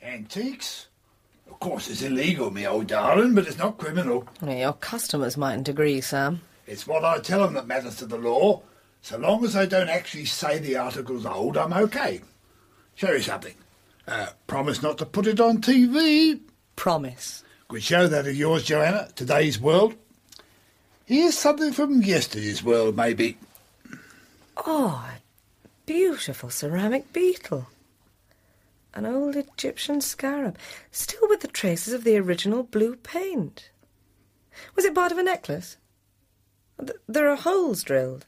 Antiques? Of course it's illegal, me old darling, but it's not criminal. Well, your customers mightn't agree, Sam. It's what I tell them that matters to the law. So long as they don't actually say the article's old, I'm okay. Show you something. Promise not to put it on TV. Promise. Good show that of yours, Joanna. Today's World. Here's something from yesterday's world, maybe. Oh, a beautiful ceramic beetle. An old Egyptian scarab, still with the traces of the original blue paint. Was it part of a necklace? There are holes drilled.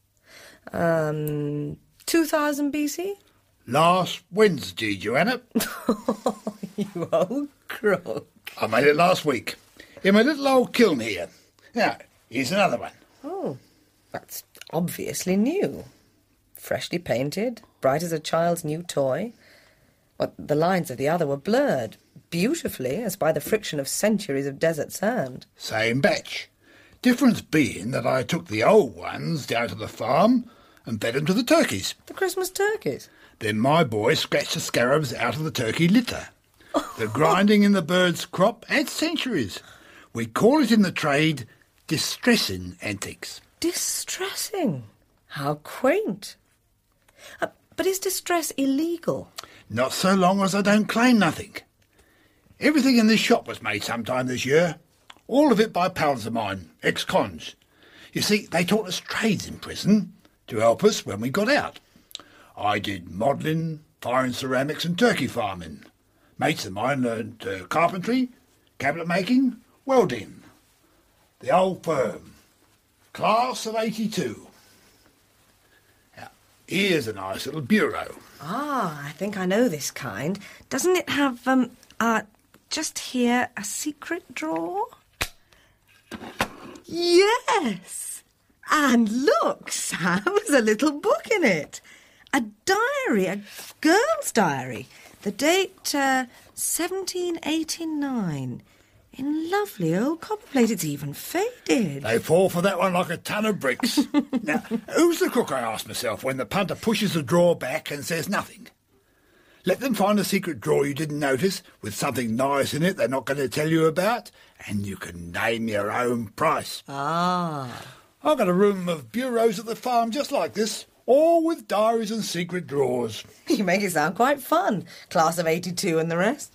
2000 BC? Last Wednesday, Joanna. You old crook. I made it last week. In my little old kiln here. Now, here's another one. Oh, that's obviously new. Freshly painted, bright as a child's new toy. But the lines of the other were blurred, beautifully, as by the friction of centuries of desert sand. Same batch. Difference being that I took the old ones down to the farm and fed them to the turkeys. The Christmas turkeys? Then my boy scratched the scarabs out of the turkey litter. The grinding in the bird's crop had centuries. We call it in the trade distressing antiques. Distressing? How quaint. But is distress illegal? Not so long as I don't claim nothing. Everything in this shop was made sometime this year. All of it by pals of mine, ex-cons. You see, they taught us trades in prison to help us when we got out. I did modelling, foreign ceramics and turkey farming. Mates of mine learned carpentry, cabinet making, welding. The old firm. Class of 82. Now, here's a nice little bureau. Ah, I think I know this kind. Doesn't it have, just here, a secret drawer? Yes! And look, Sam, there's a little book in it. A diary, a girl's diary. The date, 1789. In lovely old copperplate. It's even faded. They fall for that one like a ton of bricks. Now, who's the crook, I ask myself, when the punter pushes the drawer back and says nothing? Let them find a secret drawer you didn't notice, with something nice in it they're not going to tell you about, and you can name your own price. Ah. I've got a room of bureaus at the farm just like this, all with diaries and secret drawers. You make it sound quite fun. Class of 82 and the rest.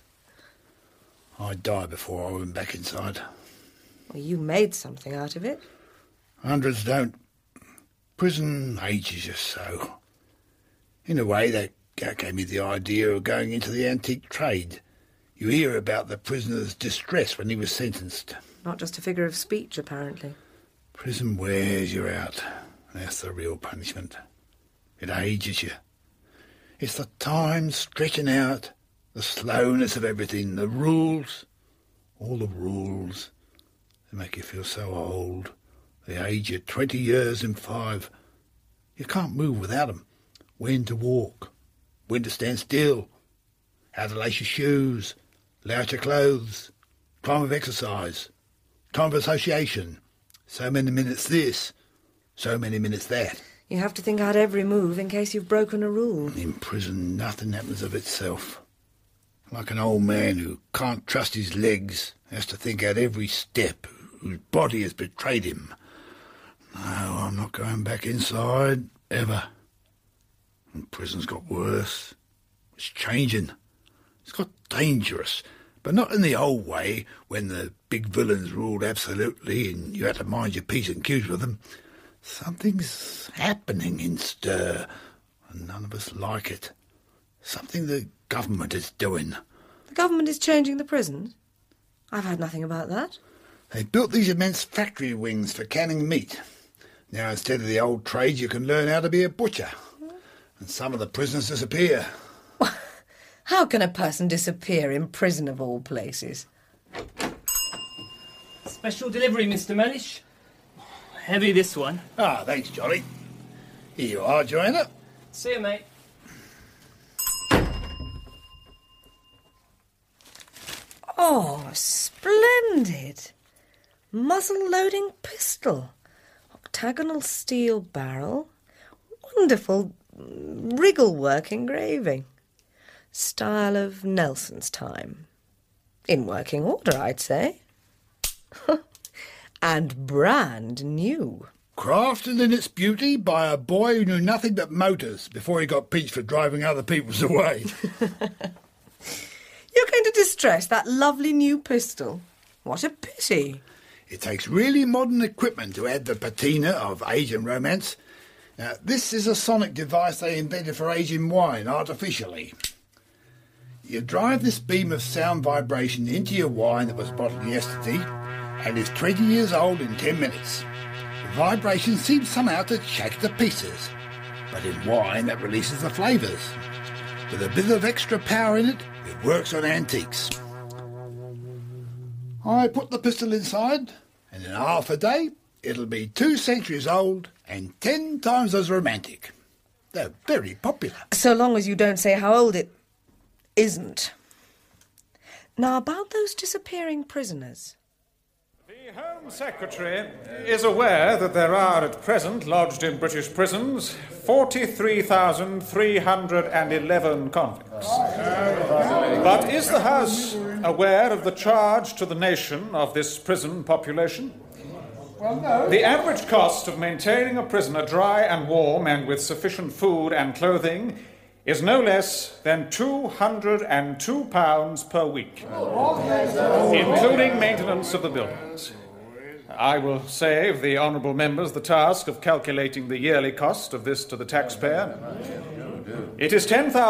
I'd die before I went back inside. Well, you made something out of it. Hundreds don't. Prison ages you so. In a way, that gave me the idea of going into the antique trade. You hear about the prisoner's distress when he was sentenced. Not just a figure of speech, apparently. Prison wears you out. That's the real punishment. It ages you. It's the time stretching out, the slowness of everything, the rules, all the rules. They make you feel so old. They age you 20 years in 5. You can't move without them. When to walk, when to stand still, how to lace your shoes, lay out your clothes, time of exercise, time of association. So many minutes this, so many minutes that. You have to think out every move in case you've broken a rule. In prison, nothing happens of itself. Like an old man who can't trust his legs, has to think out every step, whose body has betrayed him. No, I'm not going back inside, ever. And prison's got worse. It's changing. It's got dangerous, but not in the old way when the big villains ruled absolutely and you had to mind your P's and Q's with them. Something's happening in stir, and none of us like it. Something the government is doing. The government is changing the prisons? I've heard nothing about that. They built these immense factory wings for canning meat. Now, instead of the old trade, you can learn how to be a butcher. And some of the prisoners disappear. How can a person disappear in prison of all places? Special delivery, Mr. Mellish. Heavy, this one. Ah, thanks, Johnny. Here you are, Joanna. See you, mate. Oh, splendid. Muzzle-loading pistol. Octagonal steel barrel. Wonderful wriggle-work engraving. Style of Nelson's time. In working order, I'd say. And brand new. Crafted in its beauty by a boy who knew nothing but motors before he got pinched for driving other people's away. You're going to distress that lovely new pistol. What a pity. It takes really modern equipment to add the patina of age and romance. Now, this is a sonic device they invented for aging wine artificially. You drive this beam of sound vibration into your wine that was bottled yesterday and is 20 years old in 10 minutes. The vibration seems somehow to shake it to pieces, but in wine that releases the flavours. With a bit of extra power in it, it works on antiques. I put the pistol inside, and in half a day, it'll be 2 centuries old and 10 times as romantic. They're very popular. So long as you don't say how old it isn't. Now, about those disappearing prisoners. The Home Secretary is aware that there are at present lodged in British prisons 43,311 convicts. But is the House aware of the charge to the nation of this prison population? The average cost of maintaining a prisoner dry and warm and with sufficient food and clothing is no less than £202 per week, including maintenance of the buildings. I will save the honourable members the task of calculating the yearly cost of this to the taxpayer. It is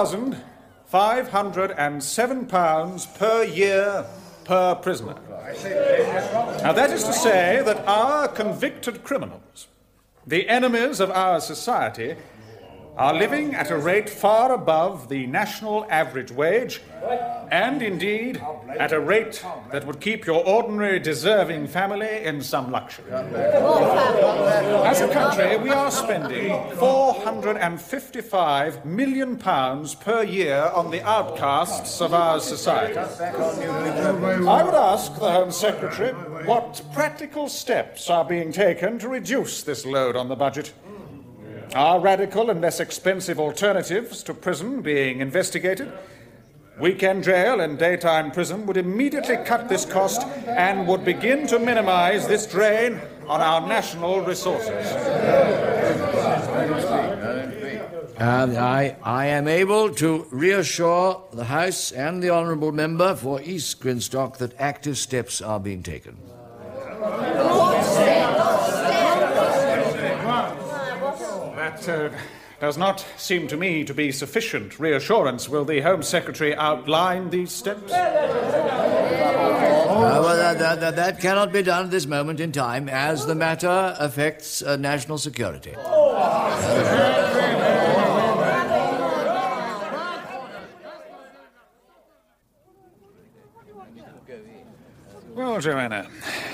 £10,507 per year per prisoner. Now, that is to say that our convicted criminals, the enemies of our society, are living at a rate far above the national average wage, and indeed at a rate that would keep your ordinary deserving family in some luxury. As a country, we are spending £455 million per year on the outcasts of our society. I would ask the Home Secretary what practical steps are being taken to reduce this load on the budget. Are radical and less expensive alternatives to prison being investigated? Weekend jail and daytime prison would immediately cut this cost and would begin to minimise this drain on our national resources. I am able to reassure the House and the honourable member for East Grinstock that active steps are being taken. That does not seem to me to be sufficient reassurance. Will the Home Secretary outline these steps? That cannot be done at this moment in time, as the matter affects national security. Well, Joanna,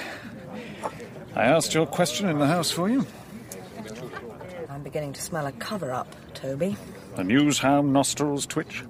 I asked your question in the House for you. I'm beginning to smell a cover-up, Toby. The newshound nostrils twitch.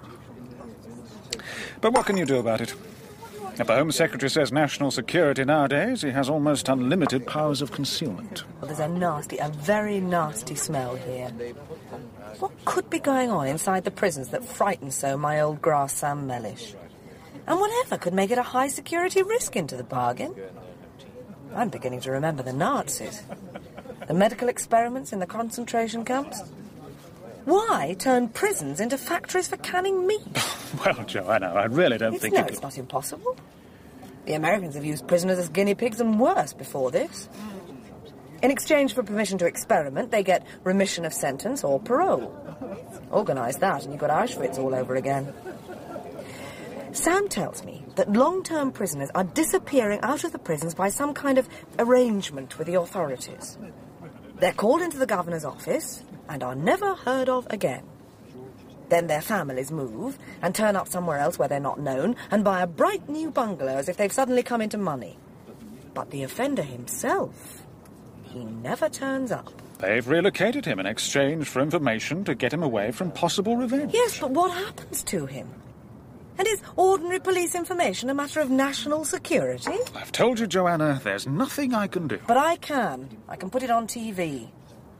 But what can you do about it? If the Home Secretary says national security nowadays, he has almost unlimited powers of concealment. Well, there's a very nasty smell here. What could be going on inside the prisons that frightens so my old grass Sam Mellish? And whatever could make it a high-security risk into the bargain? I'm beginning to remember the Nazis. The medical experiments in the concentration camps? Why turn prisons into factories for canning meat? Well, Joanna, I really don't think it's not impossible. The Americans have used prisoners as guinea pigs and worse before this. In exchange for permission to experiment, they get remission of sentence or parole. Organise that and you've got Auschwitz all over again. Sam tells me that long-term prisoners are disappearing out of the prisons by some kind of arrangement with the authorities. They're called into the governor's office and are never heard of again. Then their families move and turn up somewhere else where they're not known and buy a bright new bungalow as if they've suddenly come into money. But the offender himself, he never turns up. They've relocated him in exchange for information to get him away from possible revenge. Yes, but what happens to him? And is ordinary police information a matter of national security? I've told you, Joanna, there's nothing I can do. But I can. I can put it on TV.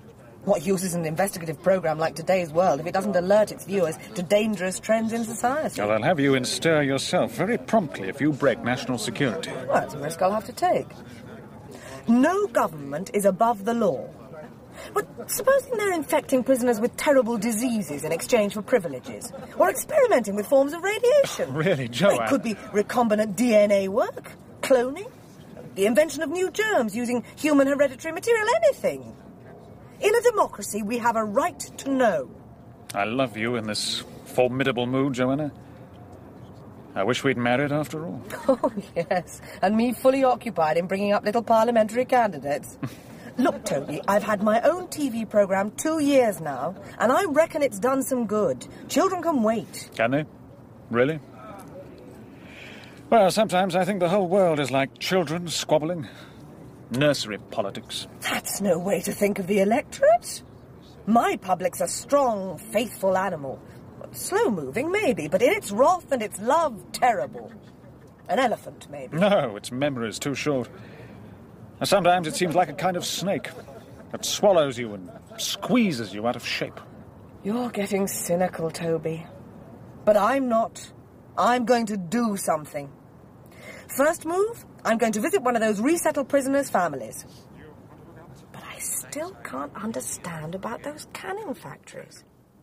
What use is an investigative programme like Today's World if it doesn't alert its viewers to dangerous trends in society? Well, I'll have you in stir yourself very promptly if you break national security. Well, that's a risk I'll have to take. No government is above the law. But supposing they're infecting prisoners with terrible diseases in exchange for privileges, or experimenting with forms of radiation. Really, Joanne? It could be recombinant DNA work, cloning, the invention of new germs using human hereditary material, anything. In a democracy, we have a right to know. I love you in this formidable mood, Joanna. I wish we'd married after all. Oh, yes, and me fully occupied in bringing up little parliamentary candidates. Look, Toby, I've had my own TV programme 2 years now, and I reckon it's done some good. Children can wait. Can they? Really? Well, sometimes I think the whole world is like children squabbling. Nursery politics. That's no way to think of the electorate. My public's a strong, faithful animal. Slow-moving, maybe, but in its wrath and its love, terrible. An elephant, maybe. No, its memory's too short. And sometimes it seems like a kind of snake that swallows you and squeezes you out of shape. You're getting cynical, Toby. But I'm not. I'm going to do something. First move, I'm going to visit one of those resettled prisoners' families. But I still can't understand about those canning factories.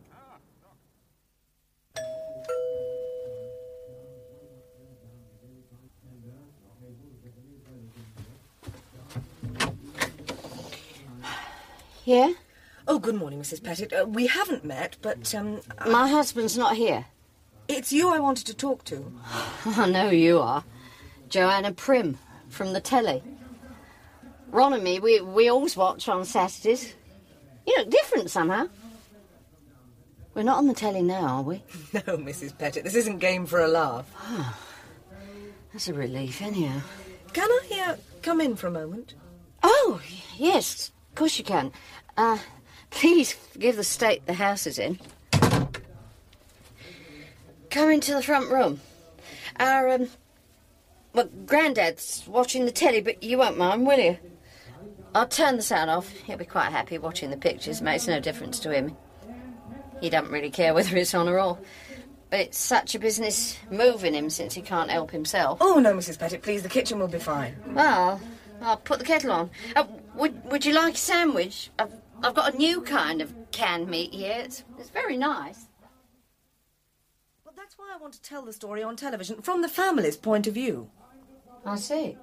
Yeah? Oh, good morning, Mrs. Pettit. We haven't met, but, My husband's not here. it's you I wanted to talk to. I know who you are. Joanna Prim, from the telly. Ron and me, we always watch on Saturdays. You look different somehow. We're not on the telly now, are we? No, Mrs. Pettit, this isn't game for a laugh. That's a relief, anyhow. Can I, come in for a moment? Oh, yes, of course you can. Please forgive the state the house is in. Come into the front room. Our, Grandad's watching the telly, but you won't mind, will you? I'll turn the sound off. He'll be quite happy watching the pictures. Makes no difference to him. He doesn't really care whether it's on or off. But it's such a business moving him since he can't help himself. Oh, no, Mrs. Pettit, please, the kitchen will be fine. Well, I'll put the kettle on. Would you like a sandwich? I've got a new kind of canned meat here. It's very nice. Well, that's why I want to tell the story on television, from the family's point of view. I see.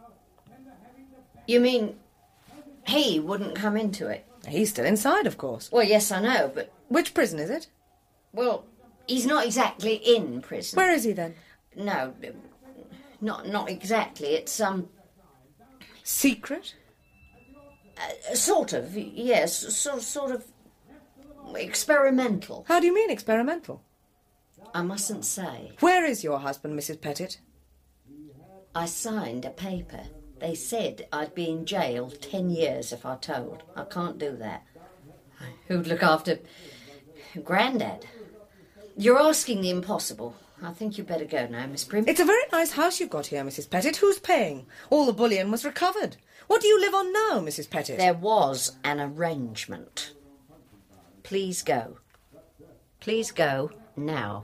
You mean he wouldn't come into it? He's still inside, of course. Well, yes, I know, but... Which prison is it? Well, he's not exactly in prison. Where is he, then? No, not exactly. It's, Secret? Sort of, yes. Sort of experimental. How do you mean, experimental? I mustn't say. Where is your husband, Mrs. Pettit? I signed a paper. They said I'd be in jail 10 years if I told. I can't do that. Who'd look after Grandad? You're asking the impossible. I think you'd better go now, Miss Prim. It's a very nice house you've got here, Mrs. Pettit. Who's paying? All the bullion was recovered. What do you live on now, Mrs. Pettit? There was an arrangement. Please go. Please go now.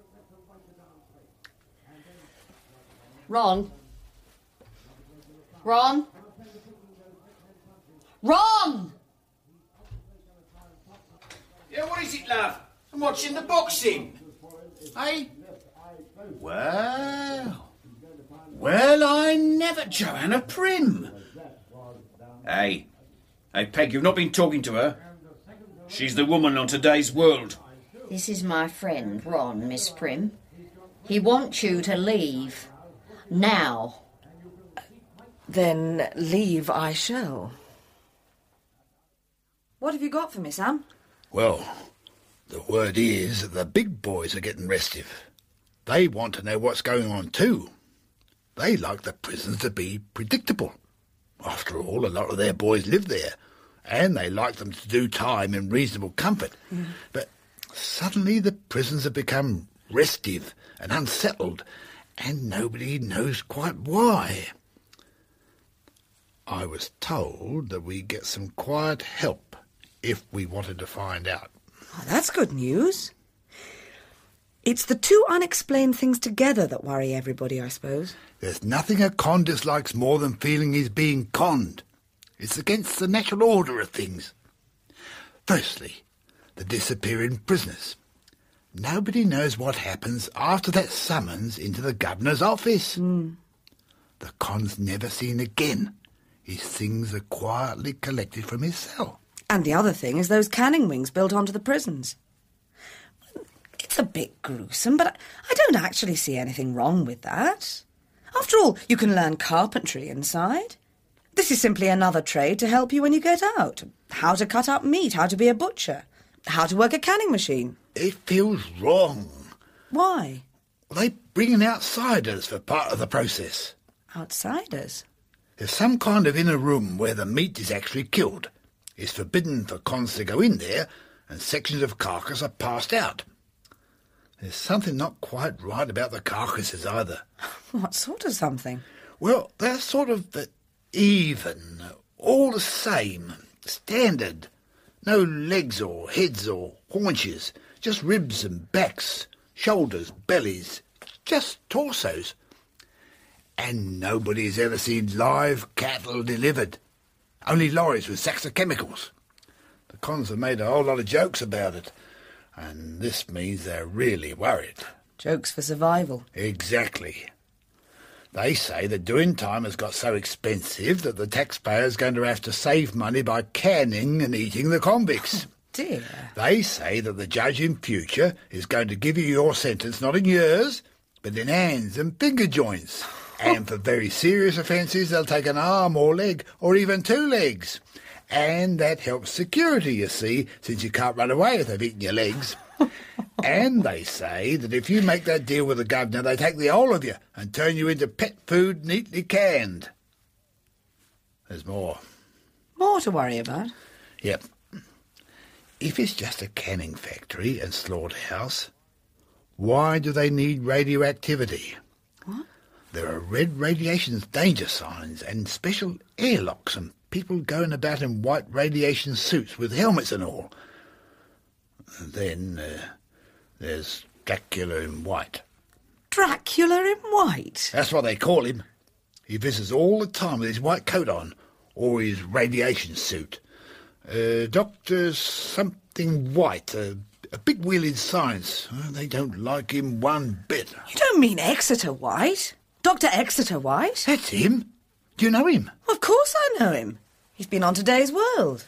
Ron? Ron? Ron! Yeah, what is it, love? I'm watching the boxing. Hey? Well, I never... Joanna Prim. Hey, Peg, you've not been talking to her. She's the woman on Today's World. This is my friend, Ron, Miss Prim. He wants you to leave. Now. Then leave I shall. What have you got for me, Sam? Well, the word is that the big boys are getting restive. They want to know what's going on too. They like the prisons to be predictable. After all, a lot of their boys live there, and they like them to do time in reasonable comfort. But suddenly the prisons have become restive and unsettled, and nobody knows quite why. I was told that we get some quiet help if we wanted to find out. Oh, that's good news. It's the two unexplained things together that worry everybody, I suppose. There's nothing a con dislikes more than feeling he's being conned. It's against the natural order of things. Firstly, the disappearing prisoners. Nobody knows what happens after that summons into the governor's office. The con's never seen again. His things are quietly collected from his cell. And the other thing is those canning wings built onto the prisons. It's a bit gruesome, but I don't actually see anything wrong with that. After all, you can learn carpentry inside. This is simply another trade to help you when you get out. How to cut up meat, how to be a butcher, how to work a canning machine. It feels wrong. Why? They bring in outsiders for part of the process. Outsiders? There's some kind of inner room where the meat is actually killed. It's forbidden for cons to go in there, and sections of carcass are passed out. There's something not quite right about the carcasses either. What sort of something? Well, they're sort of even, all the same, standard. No legs or heads or haunches, just ribs and backs, shoulders, bellies, just torsos. And nobody's ever seen live cattle delivered. Only lorries with sacks of chemicals. The cons have made a whole lot of jokes about it, and this means they're really worried. Jokes for survival. Exactly. They say that doing time has got so expensive that the taxpayer's going to have to save money by canning and eating the convicts. Dear. They say that the judge in future is going to give you your sentence not in years, but in hands and finger joints. And for very serious offences, they'll take an arm or leg, or even two legs. And that helps security, you see, since you can't run away if they've eaten your legs. And they say that if you make that deal with the governor, they take the whole of you and turn you into pet food neatly canned. There's more. More to worry about? Yep. If it's just a canning factory and slaughterhouse, why do they need radioactivity? What? There are red radiation danger signs and special airlocks and people going about in white radiation suits with helmets and all. And then there's Dracula in white. Dracula in white? That's what they call him. He visits all the time with his white coat on, or his radiation suit. Dr. something White, a big wheel in science. They don't like him one bit. You don't mean Exeter White? Dr. Exeter White? That's him. Do you know him? Of course I know him. He's been on Today's World.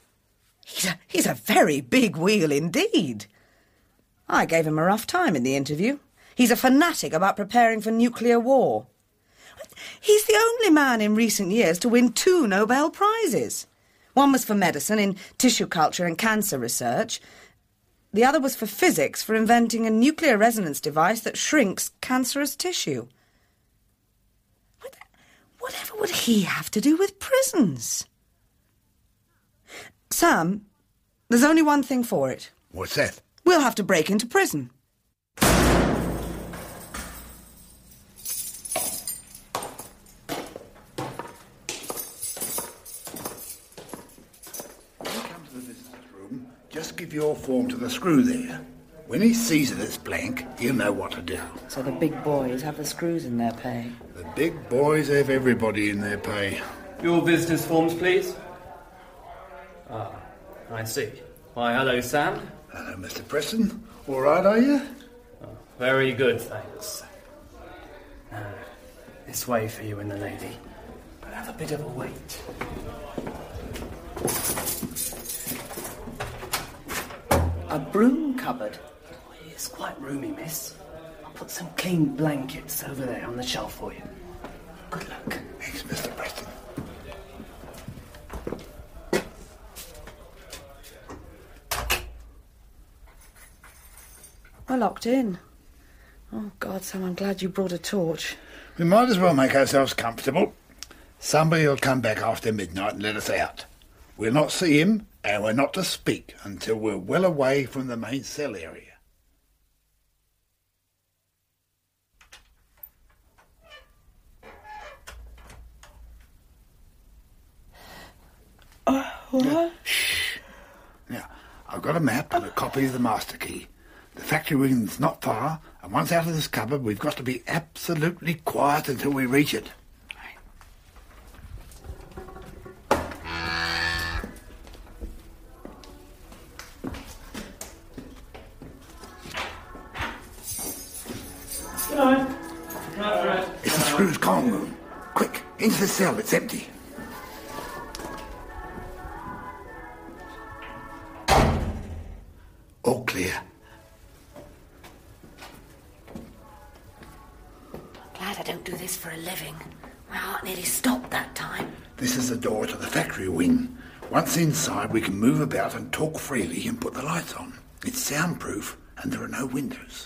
He's a very big wheel indeed. I gave him a rough time in the interview. He's a fanatic about preparing for nuclear war. He's the only man in recent years to win 2 Nobel Prizes. One was for medicine in tissue culture and cancer research. The other was for physics for inventing a nuclear resonance device that shrinks cancerous tissue. Whatever would he have to do with prisons? Sam, there's only one thing for it. What's that? We'll have to break into prison. Just give your form to the screw there. When he sees that it's blank, he'll know what to do. So the big boys have the screws in their pay. The big boys have everybody in their pay. Your visitors' forms, please. Ah, I see. Why, hello, Sam. Hello, Mr. Preston. All right, are you? Oh, very good, thanks. Now, this way for you and the lady. But have a bit of a wait. A broom cupboard. Oh, it's quite roomy, miss. I'll put some clean blankets over there on the shelf for you. Good luck. Thanks, Mr. Preston. We're locked in. Oh, God, Sam, I'm glad you brought a torch. We might as well make ourselves comfortable. Somebody will come back after midnight and let us out. We'll not see him, and we're not to speak until we're well away from the main cell area. What? Shh. I've got a map and a copy of the master key. The factory wing's not far, and once out of this cupboard, we've got to be absolutely quiet until we reach it. Good night. It's the screw's comm room. Quick, into the cell, it's empty. All clear. Glad I don't do this for a living. My heart nearly stopped that time. This is the door to the factory wing. Once inside, we can move about and talk freely and put the lights on. It's soundproof and there are no windows.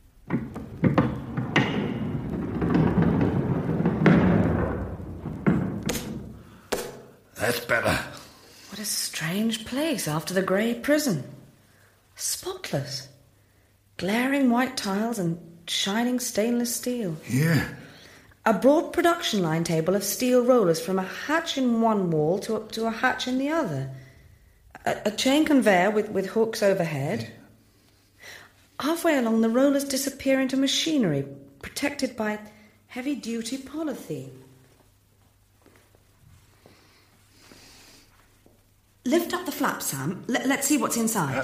That's better. What a strange place after the grey prison. Spotless. Glaring white tiles and shining stainless steel. Yeah. A broad production line table of steel rollers from a hatch in one wall to a hatch in the other. A chain conveyor with hooks overhead. Halfway along, the rollers disappear into machinery, protected by heavy-duty polythene. Lift up the flap, Sam. Let's see what's inside.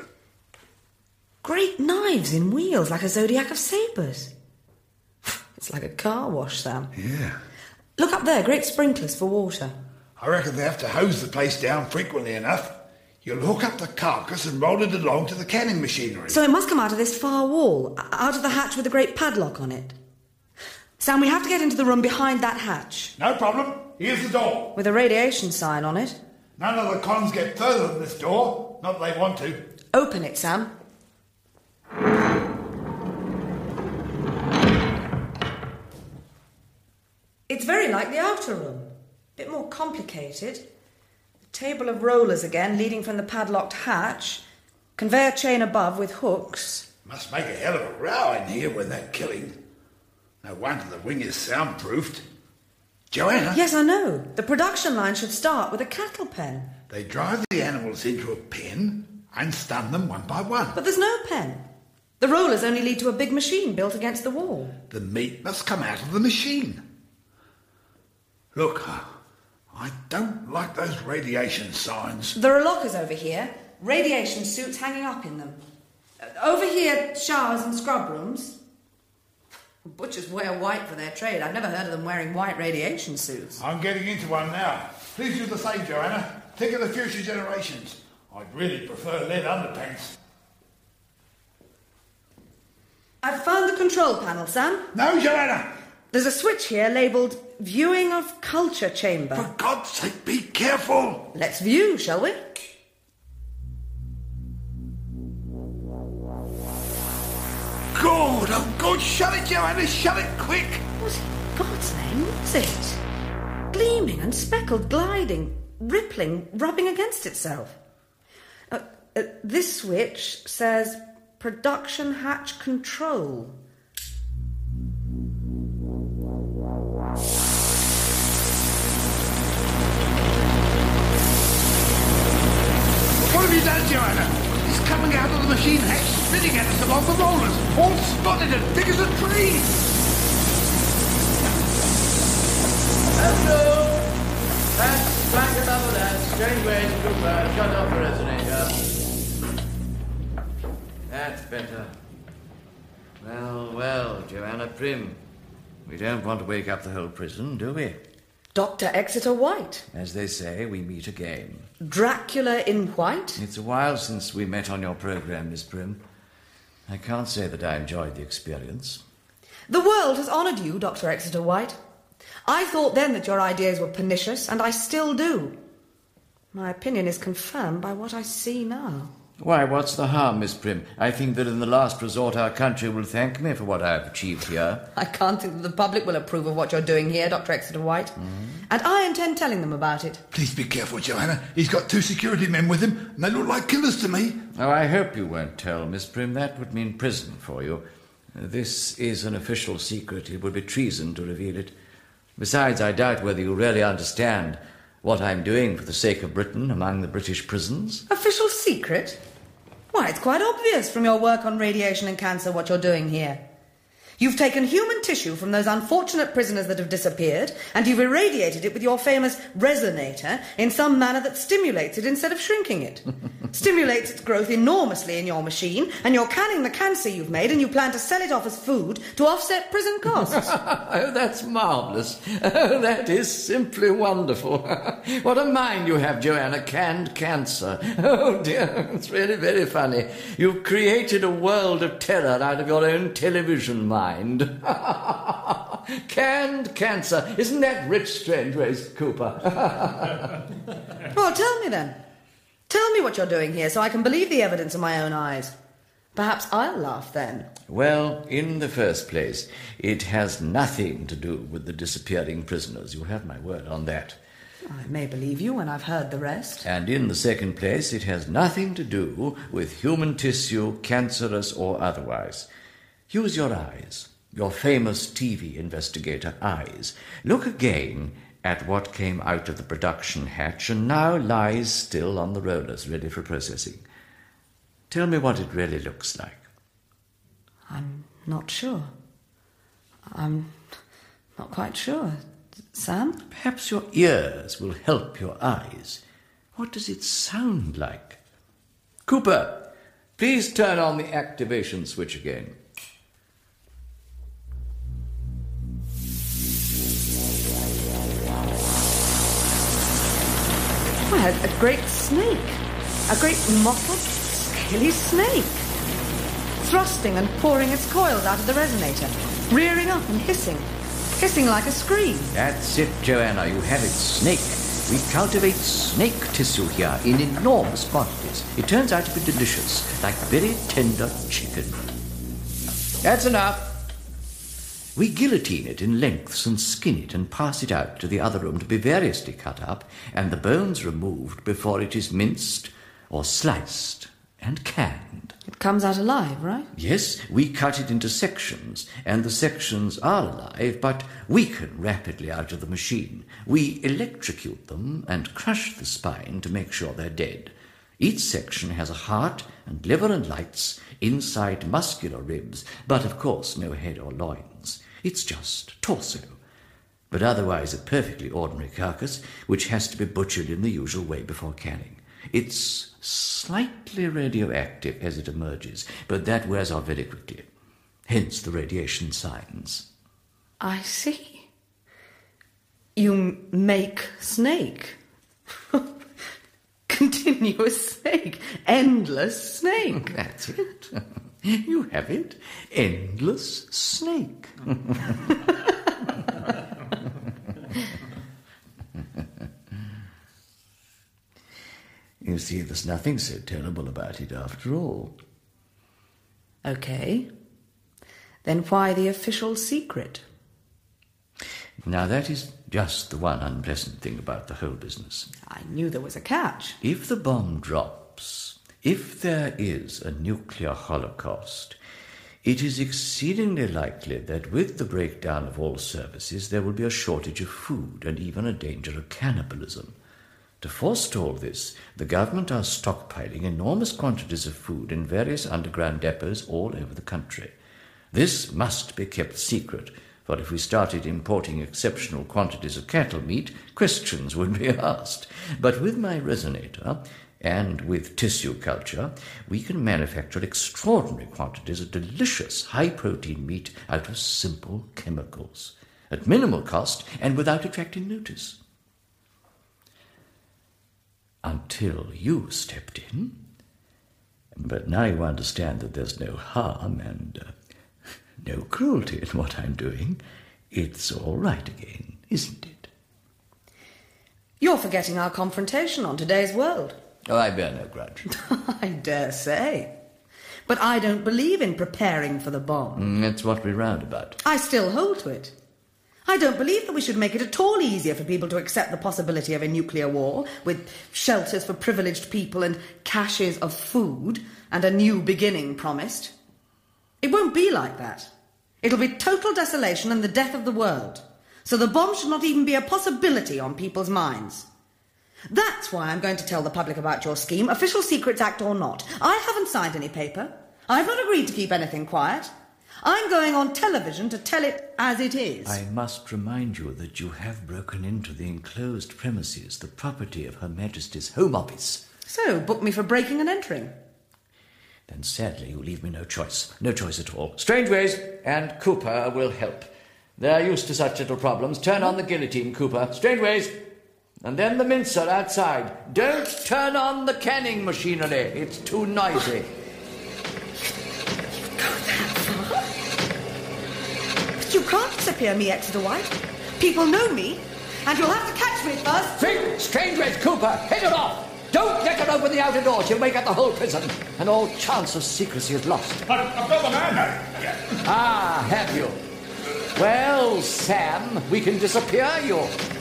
Great knives in wheels, like a zodiac of sabres. It's like a car wash, Sam. Yeah. Look up there, great sprinklers for water. I reckon they have to hose the place down frequently enough. You'll hook up the carcass and roll it along to the canning machinery. So it must come out of this far wall, out of the hatch with the great padlock on it. Sam, we have to get into the room behind that hatch. No problem. Here's the door. With a radiation sign on it. None of the cons get further than this door. Not that they want to. Open it, Sam. It's very like the outer room. A bit more complicated. A table of rollers again, leading from the padlocked hatch. Conveyor chain above with hooks. Must make a hell of a row in here with that killing. No wonder the wing is soundproofed. Joanna? Yes, I know. The production line should start with a cattle pen. They drive the animals into a pen and stun them one by one. But there's no pen. The rollers only lead to a big machine built against the wall. The meat must come out of the machine. Look, I don't like those radiation signs. There are lockers over here. Radiation suits hanging up in them. Over here, showers and scrub rooms. Butchers wear white for their trade. I've never heard of them wearing white radiation suits. I'm getting into one now. Please do the same, Joanna. Think of the future generations. I'd really prefer lead underpants. I've found the control panel, Sam. No, Joanna! There's a switch here labelled Viewing of Culture Chamber. For God's sake, be careful! Let's view, shall we? God, oh God, shut it, Joanna, shut it quick! What in God's name was it? Gleaming and speckled, gliding, rippling, rubbing against itself. This switch says Production Hatch Control. What have you done, Joanna? It's coming out of the machine hatch, spitting at us along the rollers, all spotted and big as a tree. Hello! That's back another that. Strange way to do that. Shut off the resonator. That's better. Well, well, Joanna Prim. We don't want to wake up the whole prison, do we? Dr. Exeter White. As they say, we meet again. Dracula in white? It's a while since we met on your program, Miss Prim. I can't say that I enjoyed the experience. The world has honoured you, Dr. Exeter White. I thought then that your ideas were pernicious, and I still do. My opinion is confirmed by what I see now. Why, what's the harm, Miss Prim? I think that in the last resort our country will thank me for what I have achieved here. I can't think that the public will approve of what you're doing here, Dr. Exeter White. And I intend telling them about it. Please be careful, Joanna. He's got 2 security men with him, and they look like killers to me. Oh, I hope you won't tell, Miss Prim. That would mean prison for you. This is an official secret. It would be treason to reveal it. Besides, I doubt whether you really understand. what I'm doing for the sake of Britain among the British prisons. Official secret? Why, it's quite obvious from your work on radiation and cancer what you're doing here. You've taken human tissue from those unfortunate prisoners that have disappeared, and you've irradiated it with your famous resonator in some manner that stimulates it instead of shrinking it. Stimulates its growth enormously in your machine, and you're canning the cancer you've made, and you plan to sell it off as food to offset prison costs. Oh, that's marvellous. Oh, that is simply wonderful. What a mind you have, Joanna. Canned cancer. Oh, dear, it's really very funny. You've created a world of terror out of your own television mind. Canned cancer. Isn't that rich, Strangeways, Cooper? Well, tell me then. Tell me what you're doing here so I can believe the evidence of my own eyes. Perhaps I'll laugh then. Well, in the first place, it has nothing to do with the disappearing prisoners. You have my word on that. I may believe you when I've heard the rest. And in the second place, it has nothing to do with human tissue, cancerous or otherwise. Use your eyes, your famous TV investigator eyes. Look again at what came out of the production hatch and now lies still on the rollers, ready for processing. Tell me what it really looks like. I'm not sure. I'm not quite sure. Sam? Perhaps your ears will help your eyes. What does it sound like? Cooper, please turn on the activation switch again. Why, a great snake. A great mottled, scaly snake. Thrusting and pouring its coils out of the resonator. Rearing up and hissing. Hissing like a scream. That's it, Joanna. You have it. Snake. We cultivate snake tissue here in enormous quantities. It turns out to be delicious, like very tender chicken. That's enough. We guillotine it in lengths and skin it and pass it out to the other room to be variously cut up and the bones removed before it is minced or sliced and canned. It comes out alive, right? Yes, we cut it into sections, and the sections are alive, but weaken rapidly out of the machine. We electrocute them and crush the spine to make sure they're dead. Each section has a heart and liver and lights inside muscular ribs, but of course no head or loins. It's just torso. But otherwise a perfectly ordinary carcass, which has to be butchered in the usual way before canning. It's slightly radioactive as it emerges, but that wears off very quickly. Hence the radiation signs. I see. You make snake. Continuous snake. Endless snake. That's it. You have it. Endless snake. You see, there's nothing so terrible about it after all. Okay. Then why the official secret? Now, that is just the one unpleasant thing about the whole business. I knew there was a catch. If the bomb drops, if there is a nuclear holocaust, it is exceedingly likely that with the breakdown of all services, there will be a shortage of food and even a danger of cannibalism. To forestall this, the government are stockpiling enormous quantities of food in various underground depots all over the country. This must be kept secret, for if we started importing exceptional quantities of cattle meat, questions would be asked. But with my resonator, and with tissue culture, we can manufacture extraordinary quantities of delicious high-protein meat out of simple chemicals, at minimal cost and without attracting notice. Until you stepped in. But now you understand that there's no harm and no cruelty in what I'm doing. It's all right again, isn't it? You're forgetting our confrontation on today's World. Oh, I bear no grudge. I dare say. But I don't believe in preparing for the bomb. That's what we're round about. I still hold to it. I don't believe that we should make it at all easier for people to accept the possibility of a nuclear war, with shelters for privileged people and caches of food, and a new beginning promised. It won't be like that. It'll be total desolation and the death of the world. So the bomb should not even be a possibility on people's minds. That's why I'm going to tell the public about your scheme, Official Secrets Act or not. I haven't signed any paper. I've not agreed to keep anything quiet. I'm going on television to tell it as it is. I must remind you that you have broken into the enclosed premises, the property of Her Majesty's Home Office. So, book me for breaking and entering. Then sadly you leave me no choice. No choice at all. Strangeways and Cooper will help. They're used to such little problems. Turn on the guillotine, Cooper. Strangeways. And then the mincer outside. Don't turn on the canning machinery. It's too noisy. You've gone that far? But you can't disappear me, Exeter White. People know me, and you'll have to catch me first. Think, Strangeways, Cooper. Head it off. Don't let her open the outer door. She'll wake up the whole prison, and all chance of secrecy is lost. I've got the man. Ah, have you? Well, Sam, we can disappear you.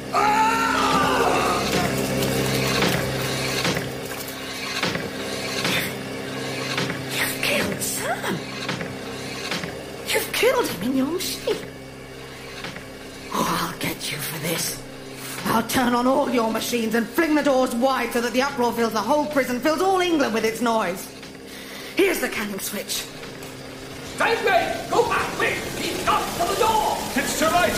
You've killed Sam. You've killed him in your machine. Oh, I'll get you for this. I'll turn on all your machines and fling the doors wide so that the uproar fills the whole prison, fills all England with its noise. Here's the canning switch. Strangeways, go back, quick! He's got to the door! It's too late.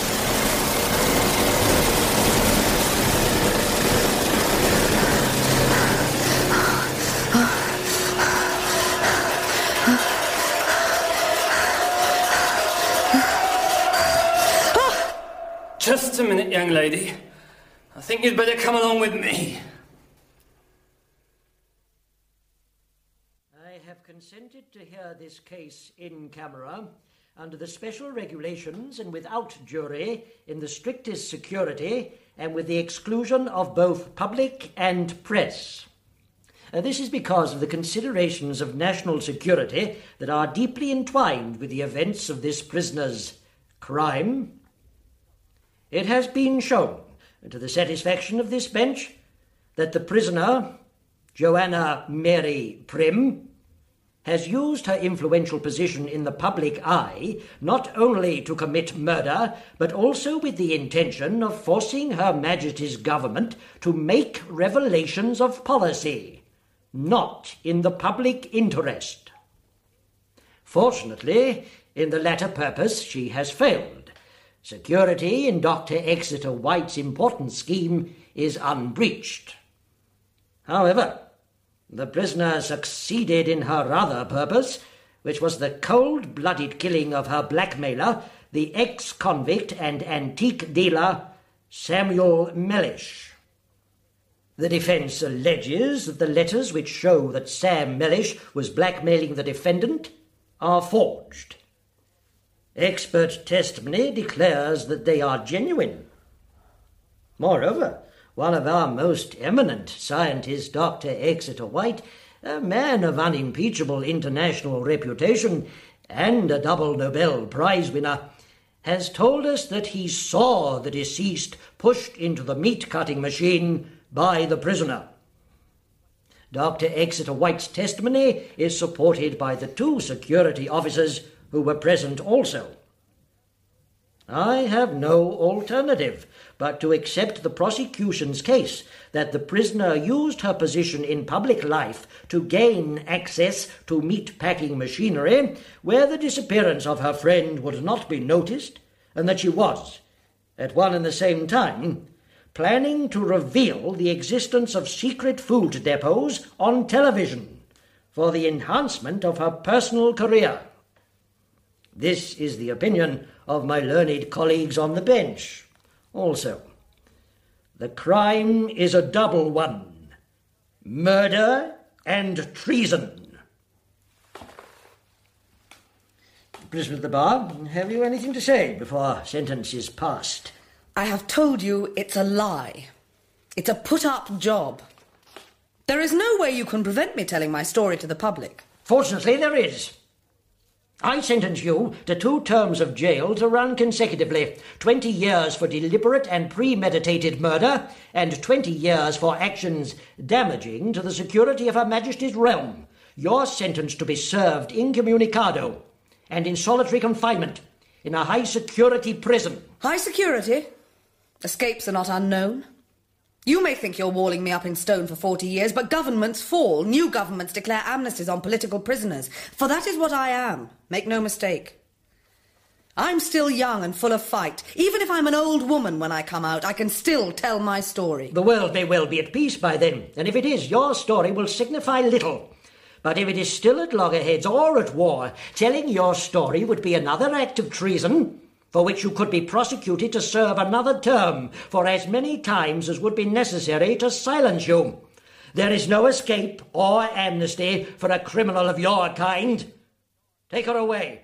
Just a minute, young lady. I think you'd better come along with me. I have consented to hear this case in camera, under the special regulations and without jury, in the strictest security, and with the exclusion of both public and press. This is because of the considerations of national security that are deeply entwined with the events of this prisoner's crime. It has been shown, to the satisfaction of this bench, that the prisoner, Joanna Mary Prim, has used her influential position in the public eye not only to commit murder, but also with the intention of forcing Her Majesty's government to make revelations of policy, not in the public interest. Fortunately, in the latter purpose she has failed. Security in Dr. Exeter White's important scheme is unbreached. However, the prisoner succeeded in her other purpose, which was the cold-blooded killing of her blackmailer, the ex-convict and antique dealer, Samuel Mellish. The defence alleges that the letters which show that Sam Mellish was blackmailing the defendant are forged. Expert testimony declares that they are genuine. Moreover, one of our most eminent scientists, Dr. Exeter White, a man of unimpeachable international reputation and a double Nobel Prize winner, has told us that he saw the deceased pushed into the meat-cutting machine by the prisoner. Dr. Exeter White's testimony is supported by the two security officers who were present also. I have no alternative but to accept the prosecution's case that the prisoner used her position in public life to gain access to meat-packing machinery where the disappearance of her friend would not be noticed, and that she was, at one and the same time, planning to reveal the existence of secret food depots on television for the enhancement of her personal career. This is the opinion of my learned colleagues on the bench. Also, the crime is a double one: murder and treason. Prisoner at the bar, have you anything to say before sentence is passed? I have told you it's a lie. It's a put-up job. There is no way you can prevent me telling my story to the public. Fortunately, there is. I sentence you to 2 terms of jail to run consecutively, 20 years for deliberate and premeditated murder, and 20 years for actions damaging to the security of Her Majesty's realm. Your sentence to be served incommunicado and in solitary confinement in a high-security prison. High security? Escapes are not unknown. You may think you're walling me up in stone for 40 years, but governments fall. New governments declare amnesties on political prisoners. For that is what I am. Make no mistake. I'm still young and full of fight. Even if I'm an old woman when I come out, I can still tell my story. The world may well be at peace by then, and if it is, your story will signify little. But if it is still at loggerheads or at war, telling your story would be another act of treason, for which you could be prosecuted to serve another term for as many times as would be necessary to silence you. There is no escape or amnesty for a criminal of your kind. Take her away.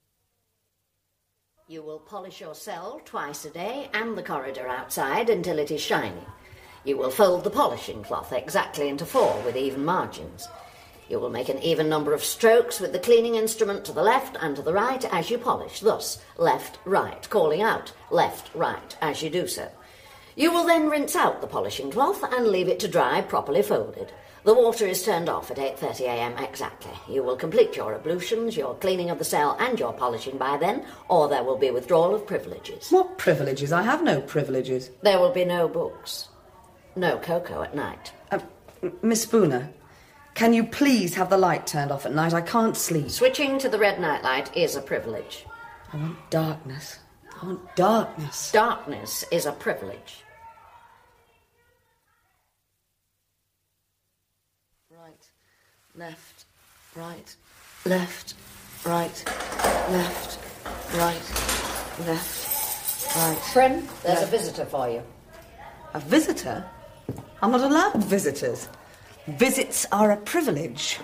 You will polish your cell twice a day and the corridor outside until it is shiny. You will fold the polishing cloth exactly into 4 with even margins. You will make an even number of strokes with the cleaning instrument to the left and to the right as you polish, thus left, right, calling out left, right as you do so. You will then rinse out the polishing cloth and leave it to dry properly folded. The water is turned off at 8:30 a.m. exactly. You will complete your ablutions, your cleaning of the cell and your polishing by then, or there will be withdrawal of privileges. What privileges? I have no privileges. There will be no books. No cocoa at night. Miss Spooner, can you please have the light turned off at night? I can't sleep. Switching to the red nightlight is a privilege. I want darkness. I want darkness. Darkness is a privilege. Left, right, left, right, left, right, left, right. Friend, there's a visitor for you. A visitor? I'm not allowed visitors. Visits are a privilege.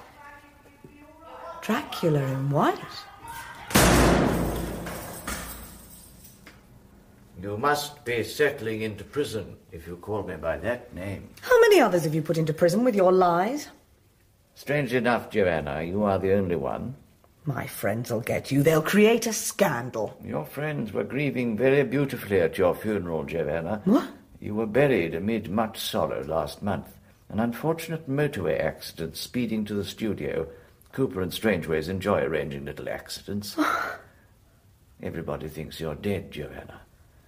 Dracula in white. You must be settling into prison if you call me by that name. How many others have you put into prison with your lies? Strange enough, Joanna, you are the only one. My friends will get you. They'll create a scandal. Your friends were grieving very beautifully at your funeral, Joanna. What? You were buried amid much sorrow last month. An unfortunate motorway accident speeding to the studio. Cooper and Strangeways enjoy arranging little accidents. Everybody thinks you're dead, Joanna.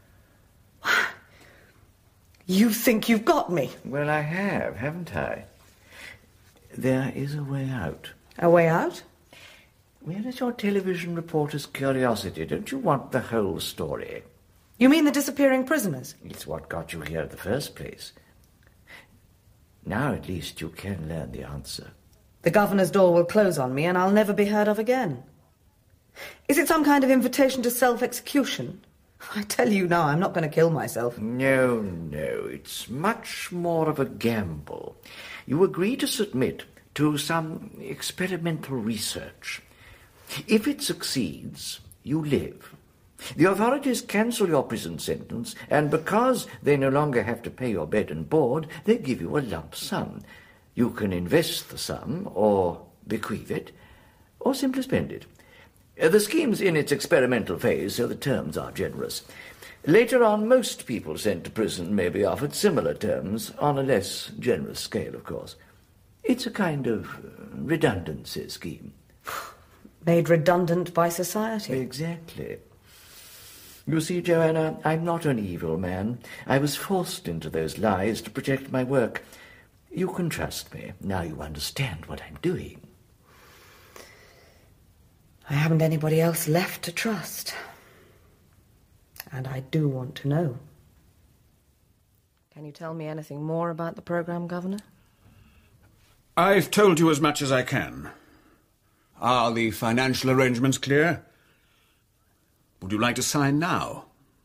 You think you've got me? Well, I have, haven't I? There is a way out. A way out? Where is your television reporter's curiosity? Don't you want the whole story? You mean the disappearing prisoners? It's what got you here in the first place. Now at least you can learn the answer. The governor's door will close on me and I'll never be heard of again. Is it some kind of invitation to self-execution? I tell you now, I'm not going to kill myself. No, it's much more of a gamble. You agree to submit to some experimental research. If it succeeds, you live. The authorities cancel your prison sentence, and because they no longer have to pay your bed and board, they give you a lump sum. You can invest the sum, or bequeath it, or simply spend it. The scheme's in its experimental phase, so the terms are generous. Later on, most people sent to prison may be offered similar terms, on a less generous scale, of course. It's a kind of redundancy scheme. Made redundant by society. Exactly. You see, Joanna, I'm not an evil man. I was forced into those lies to protect my work. You can trust me. Now you understand what I'm doing. I haven't anybody else left to trust. And I do want to know. Can you tell me anything more about the programme, Governor? I've told you as much as I can. Are the financial arrangements clear? Would you like to sign now?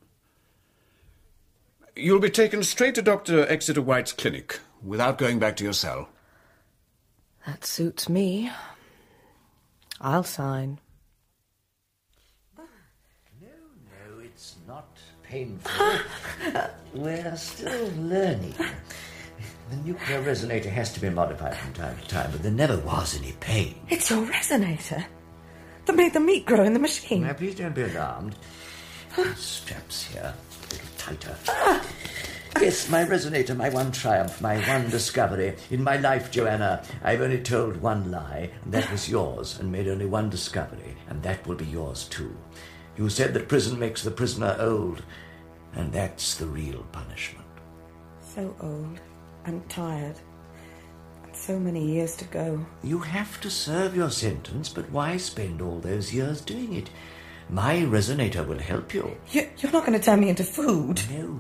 You'll be taken straight to Dr. Exeter White's clinic, without going back to your cell. That suits me. I'll sign. No, it's not painful. We're still learning. The nuclear resonator has to be modified from time to time, but there never was any pain. It's your resonator that made the meat grow in the machine. Now, please don't be alarmed. Straps here, a little tighter. Yes, my resonator, my one triumph, my one discovery. In my life, Joanna, I've only told one lie, and that was yours, and made only one discovery, and that will be yours too. You said that prison makes the prisoner old, and that's the real punishment. So old and tired. And so many years to go. You have to serve your sentence, but why spend all those years doing it? My resonator will help you. You're not going to turn me into food? No.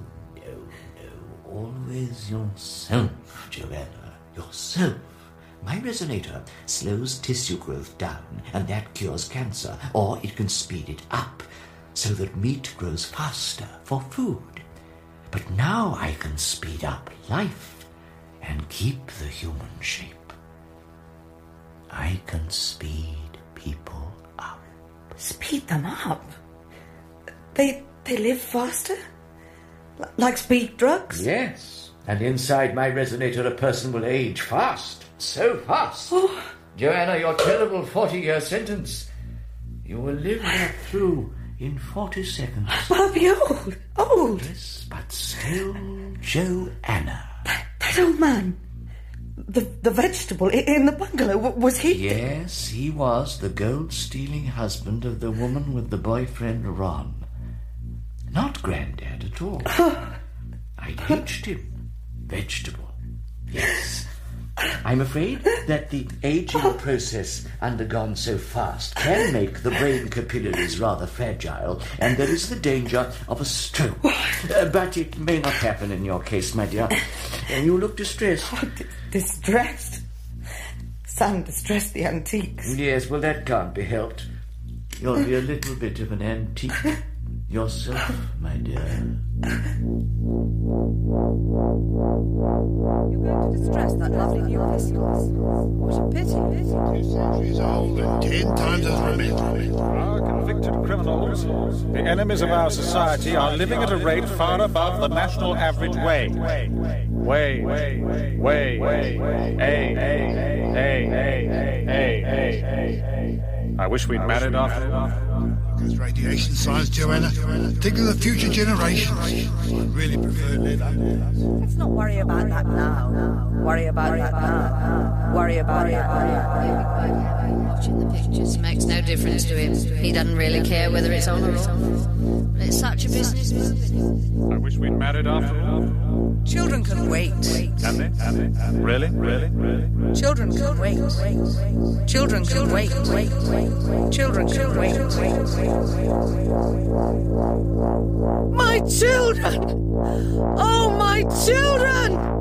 Always yourself, Joanna. Yourself. My resonator slows tissue growth down, and that cures cancer, or it can speed it up, so that meat grows faster for food. But now I can speed up life and keep the human shape. I can speed people up. Speed them up? They live faster? Like speed drugs? Yes. And inside my resonator, a person will age fast. So fast. Oh. Joanna, your terrible 40-year sentence. You will live that through in 40 seconds. I'll be old. Yes, but still Joanna. That old man. The vegetable in the bungalow, was he? Yes, he was the gold-stealing husband of the woman with the boyfriend Ron. Not Grandad at all. I aged him. Vegetable. Yes. I'm afraid that the aging process undergone so fast can make the brain capillaries rather fragile, and there is the danger of a stroke. But it may not happen in your case, my dear. You look distressed. Distressed? Son distressed the antiques. Yes, well, that can't be helped. You'll be a little bit of an antique yourself, my dear. You're going to distress that lovely new pistol. What a pity. 2 centuries old and 10 times as romantic. Our convicted criminals, the enemies of our society, are living at a rate far above the national average wage. I wish we'd married after all. Because radiation science, Joanna. Think of the future generations. I really prefer leather. Let's not worry about that now. Worry about that now. Worry about it. Watching the pictures makes no difference to him. He doesn't really care whether it's on or off. But it's such a business moving. I wish we'd married after all. Children can wait. Can they? Really? Children can wait. Children can wait. Children can wait. My children! Oh, my children!